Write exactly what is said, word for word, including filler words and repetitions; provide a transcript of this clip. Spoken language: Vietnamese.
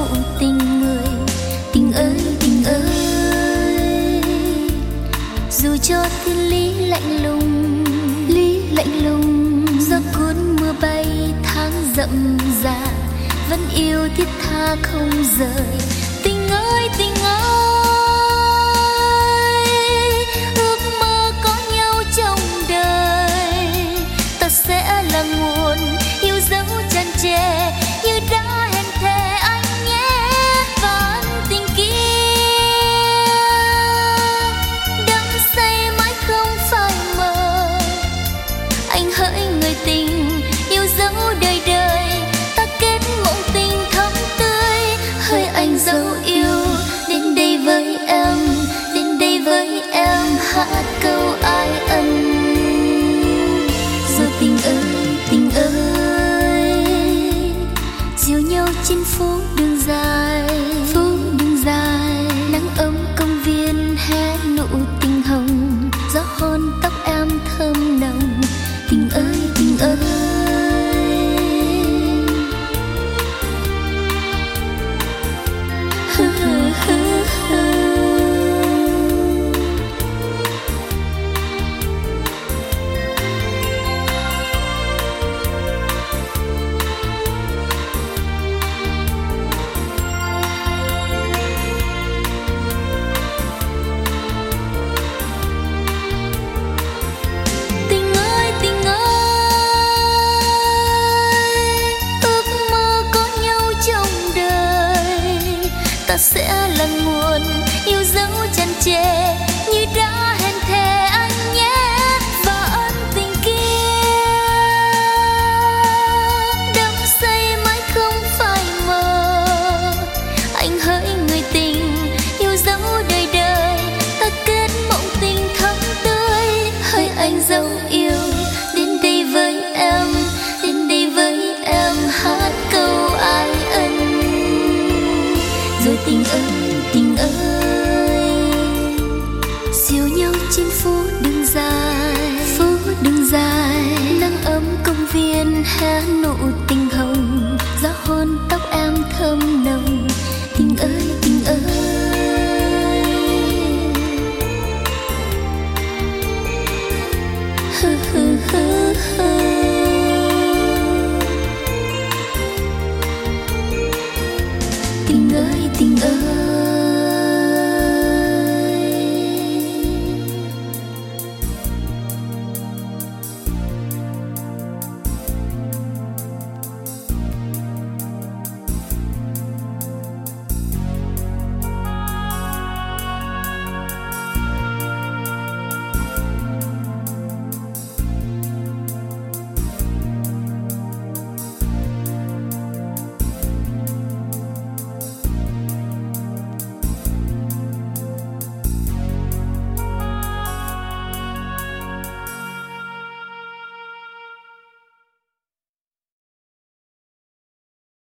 phụ tình người. Tình ơi tình ơi, dù cho thiên lý lạnh lùng, lý lạnh lùng, gió cuốn mưa bay tháng rậm rà, vẫn yêu thiết tha không rời. Tình ơi tình ơi, ước mơ có nhau trong đời, ta sẽ là nguồn yêu dấu tràn trề như đã hẹn thề anh nhé. Và ân tình kia đắm say mãi không phai mờ, anh hỡi người tình yêu dấu đời đời, ta kết mộng tình thắm tươi. Hỡi anh dấu yêu, đến đây với em, đến đây với em hát câu ai ân. Rồi tình ơi tình ơi, dìu nhau trên phố đường dài, phố đường dài, nắng ấm công viên hé nụ tình hồng, gió hôn tóc em thơm nồng. Tình ơi tình ơi, hừ hừ hừ hừ. Ta sẽ là nguồn yêu dấu tràn trề như đã hẹn thề anh nhé. Và ân tình kia đắm say mãi không phai mờ, anh hỡi người tình yêu dấu đời đời, ta kết mộng tình thắm tươi. Hỡi anh dấu yêu, đến đây với em, đến đây với em hát câu ai ân. Rồi tình ơi tình ơi, dìu nhau trên phố đường dài, phố đường dài, nắng ấm công viên hé nụ tình hồng, gió hôn tóc em thơm nồng. Tình ơi tình ơi, hừ hừ hừ hừ. Tình ơi tình ơi.